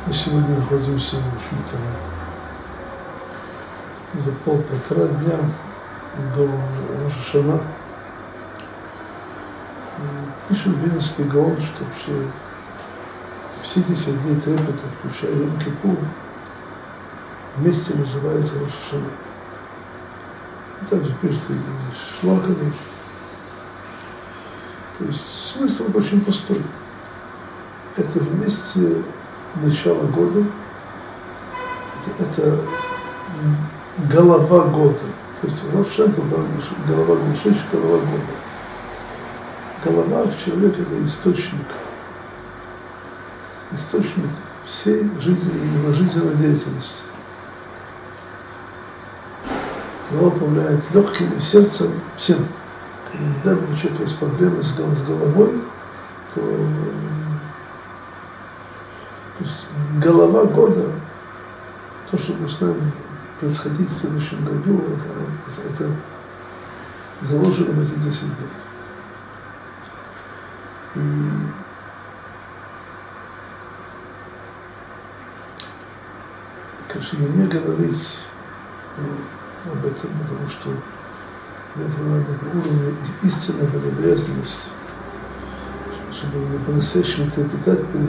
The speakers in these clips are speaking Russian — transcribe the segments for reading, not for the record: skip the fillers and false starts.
Мы сегодня находимся, в общем-то, за полтора дня до Рош ха-Шана. Пишет Вильнюсский Гаон, что вообще все 10 дней трепета, включая Йом-Кипур, вместе называется Рош ха-Шана. И также пишет и Шлахович. То есть смысл вот очень простой. Это вместе начало года, это голова года. То есть Рош ха-Шана это голова года, что значит голова года? Голова в человеке – это источник всей жизни, его жизненной деятельности. Голова управляет легким и сердцем, всем. Когда у человека есть проблемы с головой, то есть голова года, то, что будет с нами происходить в следующем году, это заложено в эти 10 дней. И конечно, не мне говорить об этом, потому что это на уровне истинной богобоязненности, чтобы по-настоящему трепетать перед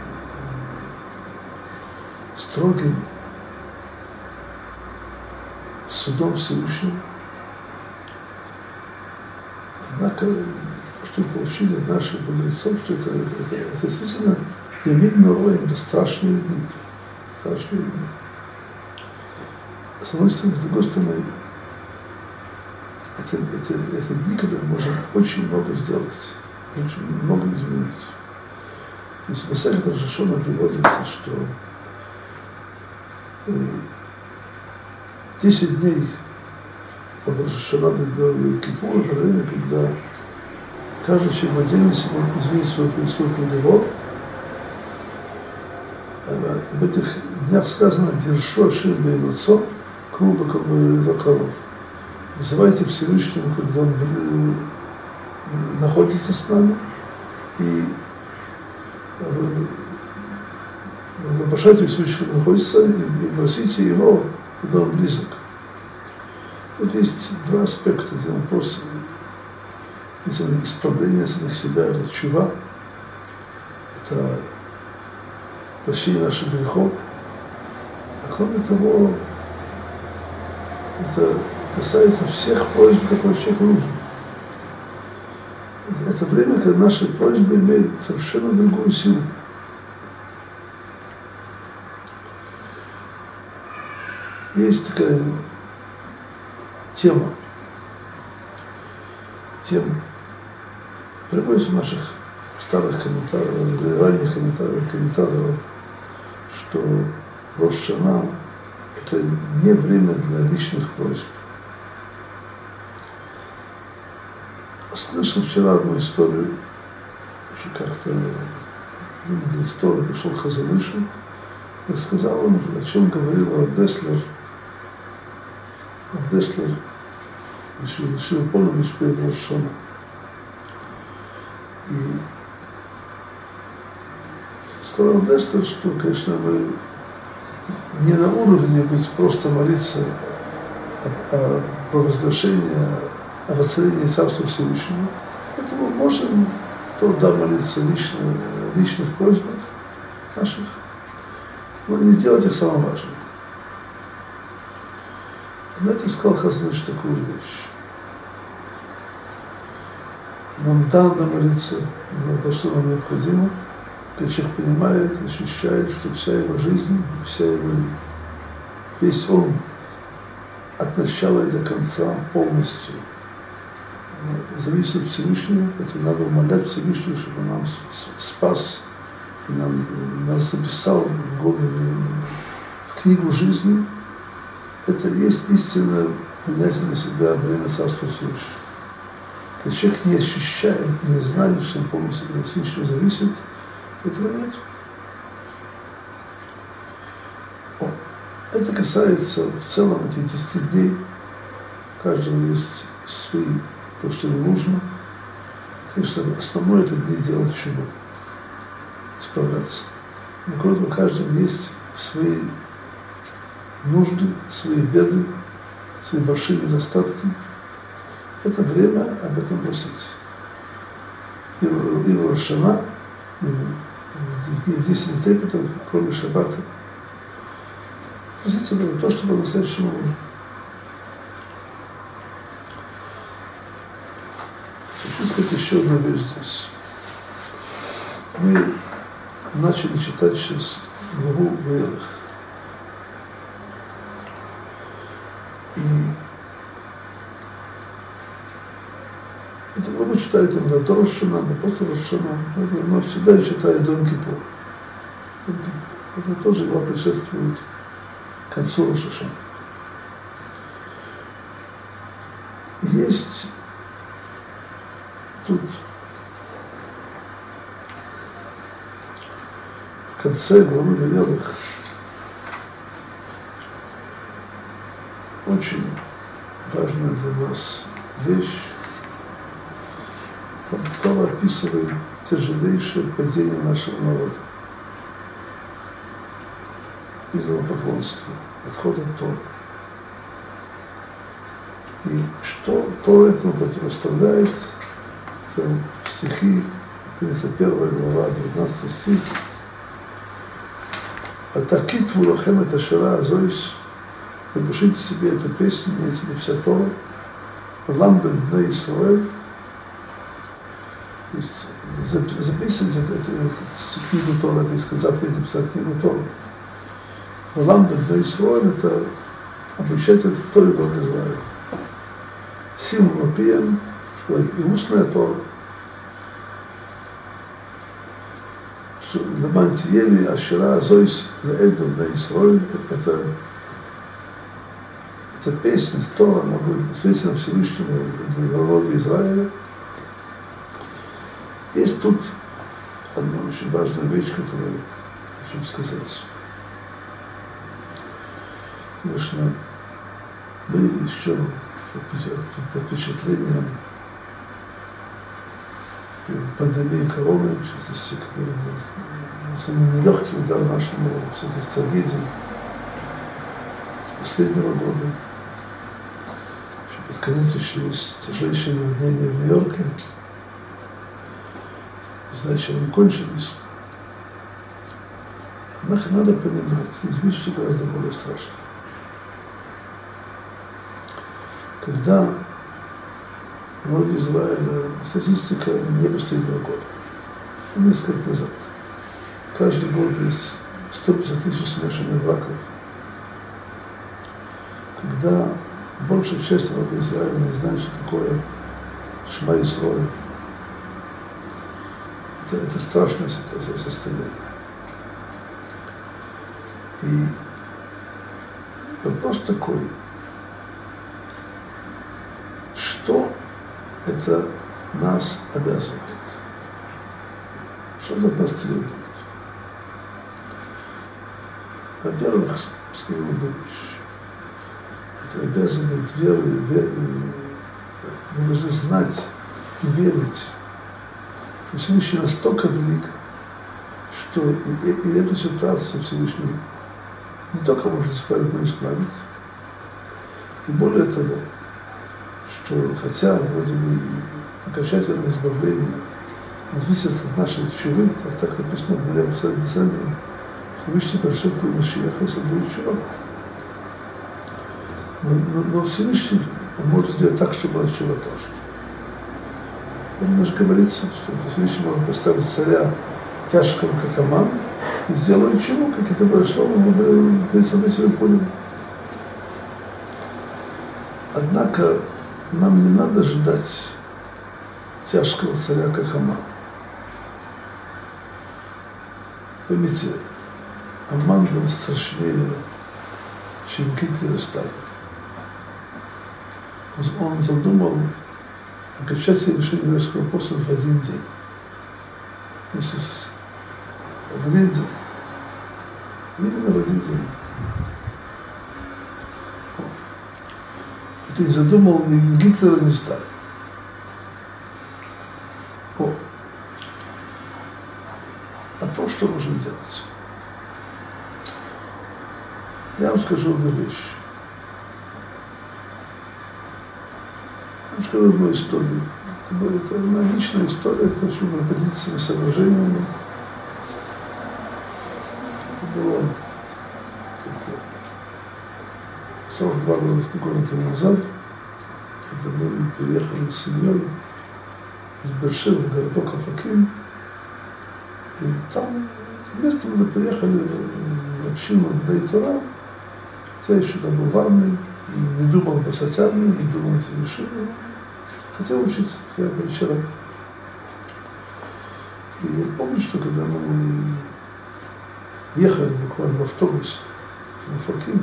строгим судом Всевышнего. Однако, что получили от наших мудрецов, что это действительно явидно роем, это страшные дни. Страшные дни. С одной стороны, с другой стороны, это дни, когда мы можем очень много сделать, очень много изменить. То есть в Масехет Рош ха-Шана приводится, что 10 дней от Рош ха-Шана до Йом-Кипура, время, когда каждый человек в отдельности может изменить свой приговор. Об этих днях сказано «Держу Ашем беймацо, круба как бы коров». Вызывайте Всевышнему, когда Он находится с нами, и вопрошайте Всевышнего, когда находится, и просите Его, когда Он близок. Тут есть два аспекта. Один вопрос исправления самих себя, это чува, это прощение наших грехов. А кроме того, это касается всех просьб, которые человеку нужны. Это время, когда наши просьбы имеют совершенно другую силу. Есть такая тема, приводится в наших старых комментариях, или ранних комментаторов, что Рош ха-Шана – это не время для личных просьб. Слышал вчера одну историю, что как-то для истории пришел к Хазон Ишу и рассказал ему, о чем говорил Рав Деслер. Рав Деслер решил Понович перед Рош ха-Шана. И сказал Рав Деслер, что, конечно, мы не на уровне быть просто молиться о провозглашении, о воцарении Царства Всевышнего. Поэтому можем тогда молиться личных просьбах наших, но не делать их самым важным. На это сказал Хазон Иш такую вещь. Нам дано молиться на то, что нам необходимо, когда человек понимает, ощущает, что вся его жизнь, весь он от начала и до конца полностью зависит от Всевышнего. Это надо умолять Всевышнего, чтобы он нам спас, и нас записал в книгу жизни. Это есть истинное принятие на себя время Царства Всевышнего. Когда человек не ощущает и не знает, что он полностью от Всевышнего зависит, этого нет. Это касается в целом этих 10 дней. У каждого есть свои, то, что ему нужно. Конечно, основное это дни делать чудо, справляться. у каждого, у каждого есть свои нужды, свои беды, свои большие недостатки. Это время об этом просить. И в Рош ха-Шана, и в 10 трепетов, кроме шаббата. Просить об этом то, что по-настоящему нужно. Хочу сказать еще одну вещь здесь. Мы начали читать сейчас главу Ваелах. И эту главу читают иногда до Рош ха-Шана, до после Рош ха-Шана, но всегда я читаю до Йом-Кипур. Это тоже глава предшествует концу Рош ха-Шана. Есть тут в конце главы Ваелах очень важная для нас вещь. Там Тора описывает тяжелейшее падение нашего народа. Идолопоклонство, отход от Торы. И что Тора этому противоставляет? Это стихи 31 глава, 19 стих. «Атакит вулахем это шира азойс». Напишите себе эту песню, имеется в виду вся Тора. «Ламбе бней Исраэль». То есть записывать эту книгу Тора, это искать заповедь написать книгу Тора. «Ламбе бней Исраэль» — это обучать это Торе Бог Израиля. Символ пием, и устная Тора. Леман тиели ашира азойс леэдну бней Исраэль — это песня, Тора, она будет посвящена Всевышнему для народа Израиля. Есть тут одна очень важная вещь, которую я хочу сказать. Конечно, мы еще под впечатлением пандемии короны, в частности, которая самый нелегкий удар нашему всяких трагедий последнего года. Под конец еще есть тяжелейшие наводнения в Нью-Йорке. Не знаю, чем они кончились. Однако надо понимать, есть вещи гораздо более страшные. Когда в народе Израиля статистика не последнего года, несколько лет назад, каждый год есть 150 тысяч смешанных браков. Когда большая часть народа Израиля не знает, что такое Шма Исраэль. Это страшное состояние. И вопрос такой, что это нас обязывает? Что это от нас требует? Во-первых, скажу одну вещь. Это обязывает веры, мы должны знать и верить, что Всевышний настолько велик, что и эту ситуацию Всевышний не только может исправить, но и исправить. И более того, что хотя вроде бы окончательное избавление зависит от нашей чувы, так написано в Моем Писании, Всевышний пришел к Машиаху, если будет чува. Но Всевышний может сделать так, чтобы была чува тоже. Даже говорится, что Всевышний может поставить царя тяжкого, как Аман, и сделать чуву, как это произошло в событии Пулем. Однако нам не надо ждать тяжкого царя, как Аман. Поймите, Аман был страшнее, чем Гитлер и Сталин. Он задумал окончательное решение еврейского вопроса в один день. В один день. Именно в один день. Это не задумал ни Гитлера, ни Сталин. А то, что нужно делать? Я вам скажу одну вещь. Я вам скажу одну историю. Это личная история, я хочу поделиться своими соображениями. Это было 42 года назад, когда мы переехали с семьей из Бершевы в городок Афаким. И там вместе мы приехали в общину Бей-Тора. Я еще там был в армии, не думал бросать армию, не думал о себе решении. Хотел учиться хотя бы вечером. И я помню, что когда мы ехали буквально в автобус в Афаким,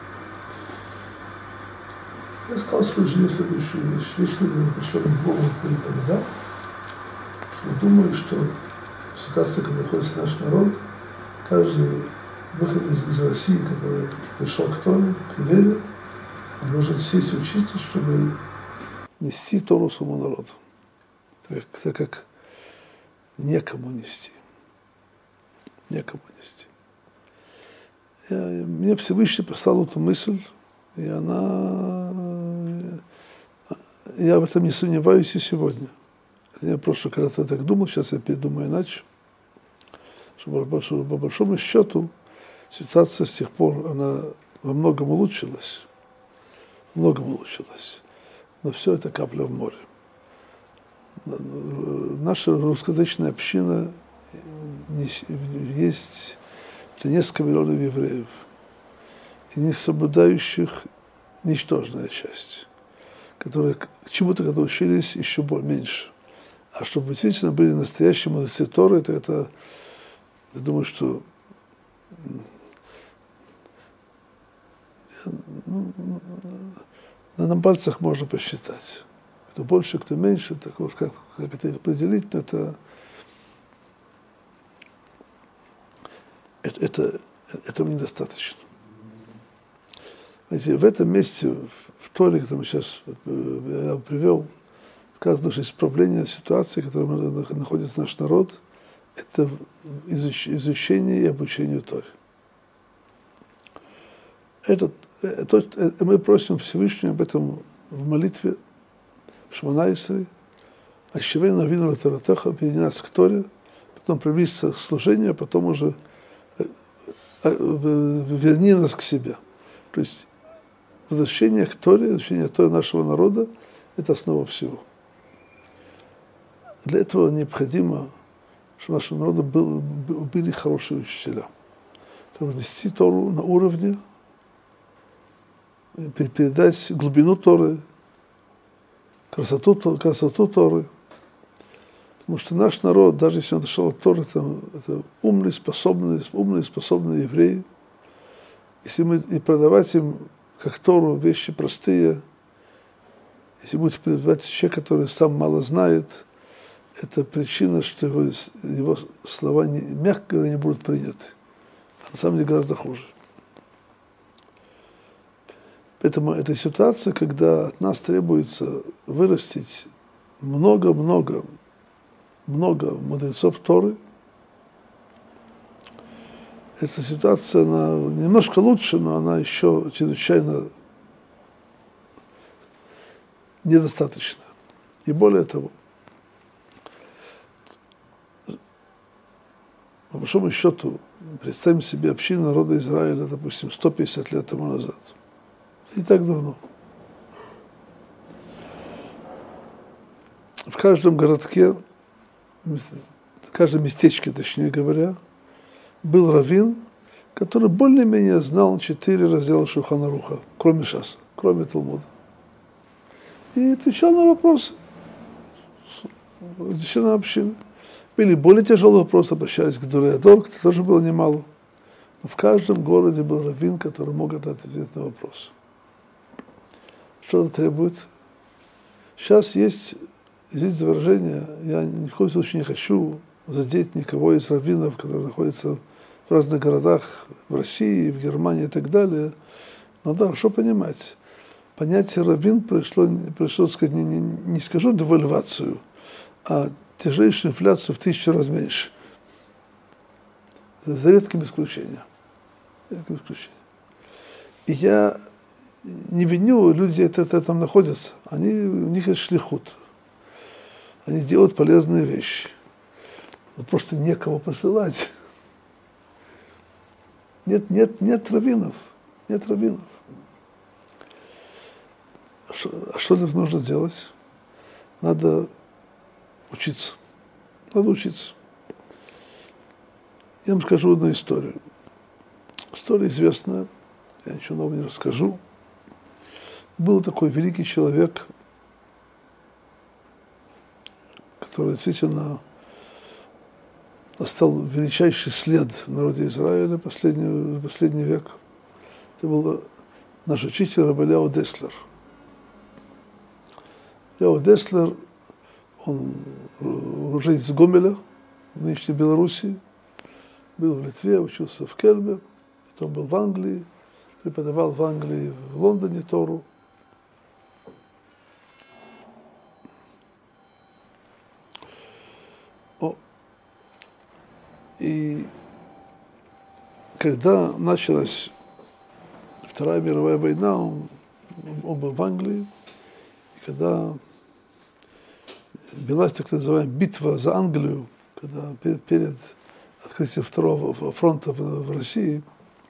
я сказал своей жене следующую вещь. Вечно я пришел к Богу тогда, что думаю, что ситуация, когда находится наш народ, каждый выходец из России, который пришел к Торе, к вере, он должен сесть и учиться, чтобы нести Тору своему народу, так как некому нести. Некому нести. Мне Всевышний послал эту мысль, и я в этом не сомневаюсь и сегодня. Я просто когда-то так думал, сейчас я передумаю иначе. Что по большому счету ситуация с тех пор, она во многом улучшилась. Но все это капля в море. Наша русскоязычная община есть несколько миллионов евреев. И них соблюдающих ничтожная часть, которые к чему-то когда учились еще меньше. А чтобы действительно были настоящие мудрецы Торы, это я думаю, что на пальцах можно посчитать. Кто больше, кто меньше, так вот как это определить, но этого недостаточно. Знаете, в этом месте, в Торе, который сейчас я привел, сказано, что исправление ситуации, в которой находится наш народ, это изучение и обучение Торе. Мы просим Всевышнего об этом в молитве в Шмона-Исрей, «Ащевейну авину латаратеха», объедини нас к Торе, потом приблизиться к служению, а потом уже верни нас к себе. То есть возвращение к Торе, возвращение Торы нашего народа – это основа всего. Для этого необходимо, чтобы у нашего народа были хорошие учителя. Чтобы нести Тору на уровне, передать глубину Торы, красоту Торы. Потому что наш народ, даже если он дошел от Торы, это умные, способные евреи. Если мы и продавать им, как Тору, вещи простые, если будет продавать человек, который сам мало знает, это причина, что его слова, мягко говоря, не будут приняты. А на самом деле гораздо хуже. Поэтому это ситуация, когда от нас требуется вырастить много мудрецов Торы. Эта ситуация, она немножко лучше, но она еще чрезвычайно недостаточна. И более того, по большому счету, представим себе общину народа Израиля, допустим, 150 лет тому назад. Не так давно. В каждом городке, в каждом местечке, точнее говоря, был раввин, который более-менее знал 4 раздела Шулхан Аруха, кроме Шаса, кроме Талмуда. И отвечал на вопросы членов общины. Были более тяжелые вопросы, обращались к Дуреадор, это тоже было немало. Но в каждом городе был раввин, который мог ответить на вопросы. Что это требует? Сейчас есть, извините за выражение, я ни в коем случае не хочу задеть никого из раввинов, которые находятся в разных городах, в России, в Германии и так далее. Но да, что понимать? Понятие раввин пришло сказать, не скажу девальвацию, а тяжелейшую инфляцию в 1000 раз меньше. За редким исключением. И я не виню, люди это там находятся. У них есть шлихут. Они делают полезные вещи. Но просто некого посылать. Нет раввинов. Нет раввинов. Что нужно делать? Надо учиться. Надо учиться. Я вам скажу одну историю. История известная, я ничего нового не расскажу. Был такой великий человек, который действительно оставил величайший след в народе Израиля последний век. Это был наш учитель рав Эляу Деслер. Эляу Деслер, он уроженец Гомеля, в нынешней Белоруссии, был в Литве, учился в Кельме, потом был в Англии, преподавал в Англии, в Лондоне Тору. И когда началась Вторая мировая война, он был в Англии, и когда велась так называемая битва за Англию, когда перед открытием Второго фронта в России,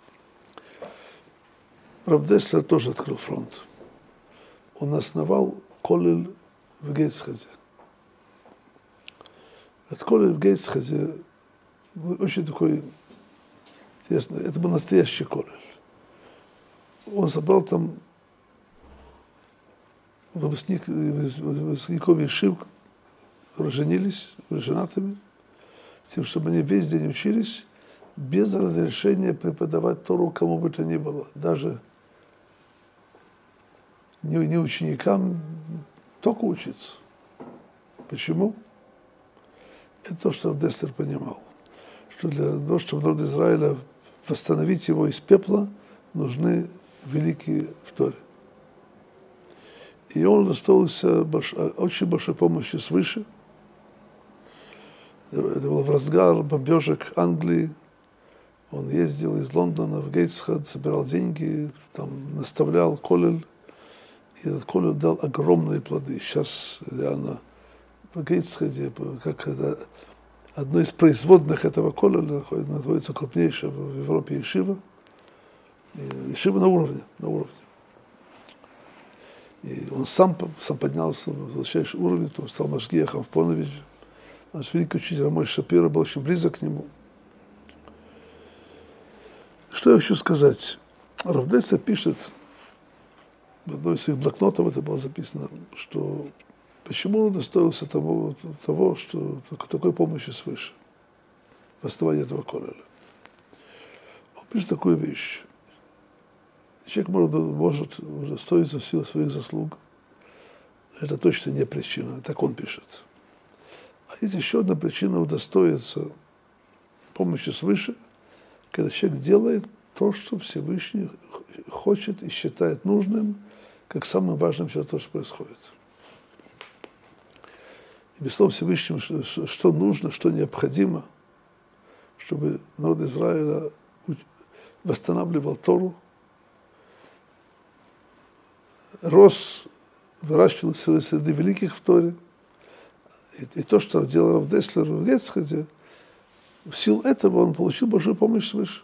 рав Деслер тоже открыл фронт. Он основал коллель в Гейтсхеде. Этот коллель в Гейтсхеде был очень такой интересный. Это был настоящий коллель. Он собрал там выпускников ешив, которые женились, были женатыми, тем, чтобы они весь день учились, без разрешения преподавать Тору кому бы то ни было, даже не ученикам, только учиться. Почему? Это то, что Деслер понимал, что для того, чтобы народ Израиля восстановить его из пепла, нужны великие в Торе. И он удостоился очень большой помощи свыше. Это было в разгар бомбежек Англии. Он ездил из Лондона в Гейтсхед, собирал деньги, там наставлял коллель. И этот коллель дал огромные плоды. Сейчас реально в Гейтсхеде, как это, одно из производных этого коллеля находится крупнейшая в Европе ешива. Ешива на уровне. И он сам поднялся в высочайший уровень, то стал машгиахом в Поновиче. Наш великий учитель Рамой Шапира был очень близок к нему. Что я хочу сказать? Рав Деслер пишет, в одной из своих блокнотов это было записано, что почему он удостоился того, что такой помощи свыше, в основании этого коллеля. Он пишет такую вещь. Человек может удостоиться в силу своих заслуг. Это точно не причина, так он пишет. А есть еще одна причина удостоиться помощи свыше, когда человек делает то, что Всевышний хочет и считает нужным, как самым важным сейчас то, что происходит. И без слова Всевышнего, что нужно, что необходимо, чтобы народ Израиля восстанавливал Тору, рос, выращивался среди великих в Торе. И то, что делал рав Деслер в Гейтсхеде, в силу этого он получил большую помощь свыше.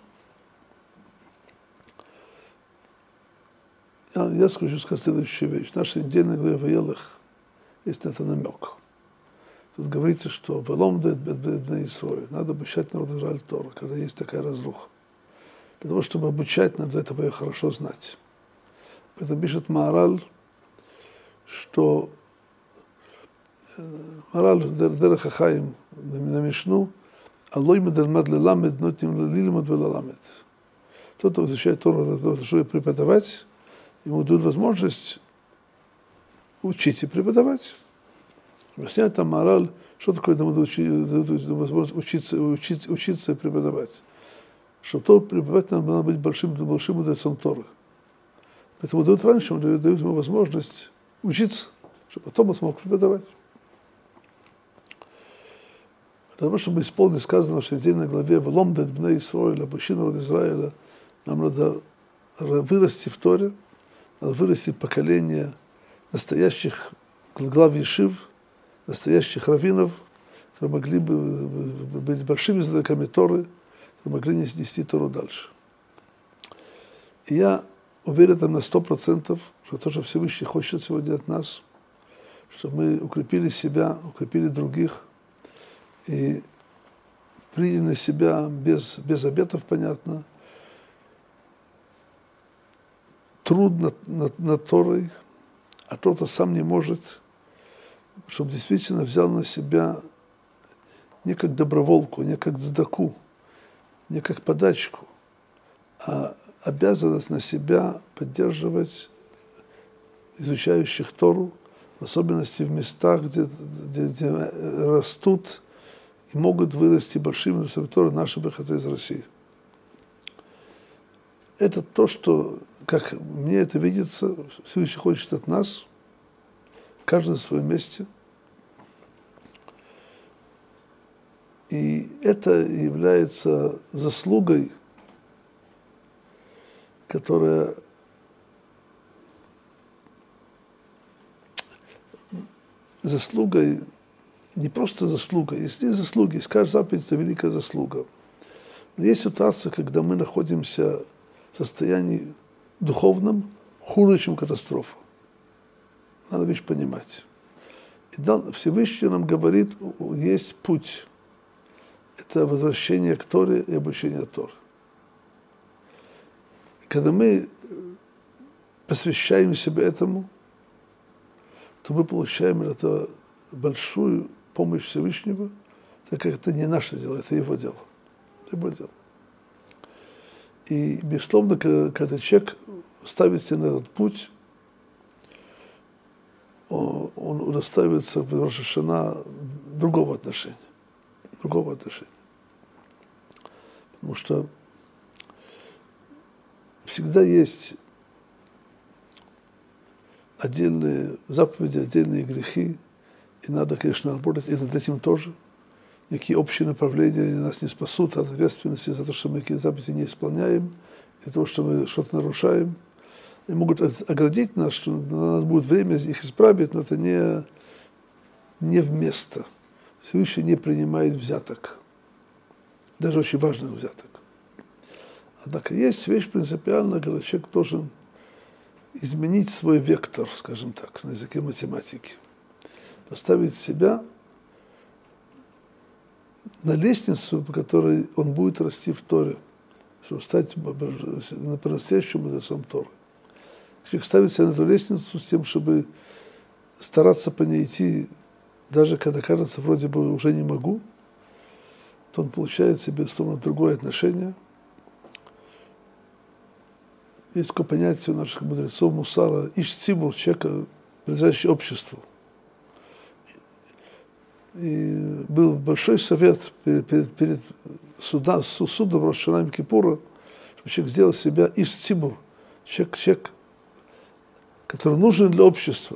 Я хочу сказать следующую вещь. В нашей недельной главе Ваелах есть на это намек. Тут говорится, что «Веломдет бедбедне Исрой». Надо обучать народ Израиля Тору, когда есть такая разруха. Для того, чтобы обучать, надо этого хорошо знать. Поэтому пишет Маораль, что Маораль Дерех ха-Хаим на Мишну «Алой медальмад леламед, нотим лилимад велаламед». Тот, кто изучает Тору, чтобы преподавать, ему дают возможность учить и преподавать. Объясняет там Маораль, что такое возможность учиться и преподавать. Что Тору преподавать надо быть большим мудрецом Торы. Поэтому дают раньше, дают ему возможность учиться, чтобы потом он смог преподавать. Для того, чтобы исполнить сказанное в 7 главе «Веломдет бней Исроэль», обучи народ Израиля, нам надо вырасти в Торе, надо вырасти поколение настоящих глав ешив, настоящих раввинов, которые могли бы быть большими знатоками Торы, которые могли нести Тору дальше. И я уверен на 100%, что то, что Всевышний хочет сегодня от нас, чтобы мы укрепили себя, укрепили других и приняли на себя без обетов, понятно, труд над Торой, а кто-то сам не может, чтобы действительно взял на себя не как доброволку, не как цдаку, не как подачку, а обязанность на себя поддерживать изучающих Тору, в особенности в местах, где растут и могут вырасти большими наставниками Торы наши выходцы из России. Это то, что, как мне это видится, Всевышний хочет от нас, каждый на своем месте. И это является заслугой, которая не просто заслуга, есть заслуги, есть каждая заповедь, это великая заслуга. Но есть ситуация, когда мы находимся в состоянии духовном хуже, чем катастрофа. Надо вещь понимать. И Всевышний нам говорит, есть путь. Это возвращение к Торе и обучение Торы. Когда мы посвящаем себя этому, то мы получаем это большую помощь Всевышнего, так как это не наше дело, это его дело. Это его дело. И, безусловно, когда человек ставится на этот путь, он удостаивается в Рош ха-Шана другого отношения. Потому что всегда есть отдельные заповеди, отдельные грехи, и надо, конечно, работать и над этим тоже. Никакие общие направления нас не спасут от ответственности за то, что мы какие-то заповеди не исполняем, и то, что мы что-то нарушаем. И могут оградить нас, что у нас будет время их исправить, но это не вместо. Всевышний не принимает взяток, даже очень важных взяток. Однако есть вещь принципиальная, когда человек должен изменить свой вектор, скажем так, на языке математики. Поставить себя на лестницу, по которой он будет расти в Торе, чтобы стать по-настоящему мудрецом Торы. Человек ставит себя на эту лестницу с тем, чтобы стараться по ней идти, даже когда кажется, вроде бы уже не могу, то он получает себе, безусловно, другое отношение. Есть такое понятие у наших мудрецов мусара, иш-цибур, человека, принадлежащий обществу. И был большой совет перед судом Рош ха-Шана Йом-Кипура, чтобы человек сделал себя иш-цибур, человек, который нужен для общества.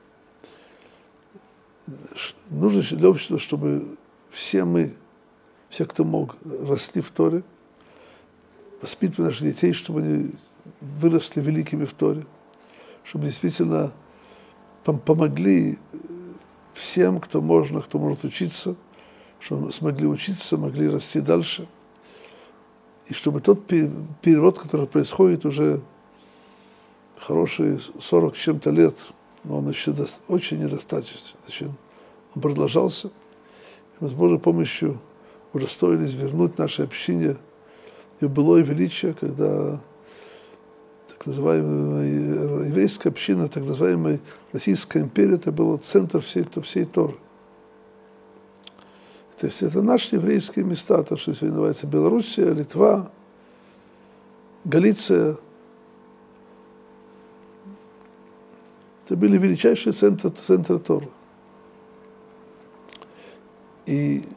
Нужно для общества, чтобы все мы, все, кто мог, росли в Торе, воспитывали наших детей, чтобы они выросли великими в Торе, чтобы действительно помогли всем, кто может учиться, чтобы смогли учиться, могли расти дальше. И чтобы тот перерод, который происходит уже хорошие 40 с чем-то лет, но он еще очень недостаточен. Он продолжался. И мы с Божьей помощью удостоились вернуть нашей общине ее былое величие, когда так называемая еврейская община, так называемая Российская империя, это был центр всей Торы. То есть это наши еврейские места, то, что сегодня называется Белоруссия, Литва, Галиция. Это были величайшие центры Торы. И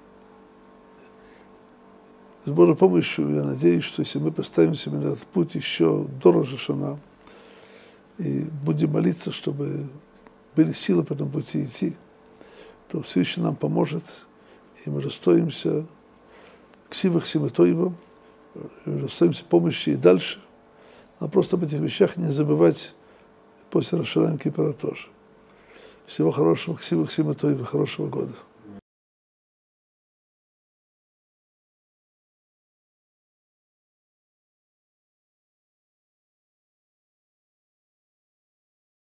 с Божьей помощью я надеюсь, что если мы поставим себе на этот путь еще до Рош ха-Шана и будем молиться, чтобы были силы по этому пути идти, то Всевышний нам поможет, и мы достоимся ксивах симатоева, мы достоимся помощи и дальше. Но просто об этих вещах не забывать после Рош ха-Шана Кипура тоже. Всего хорошего, Ксива Тоева, хорошего года.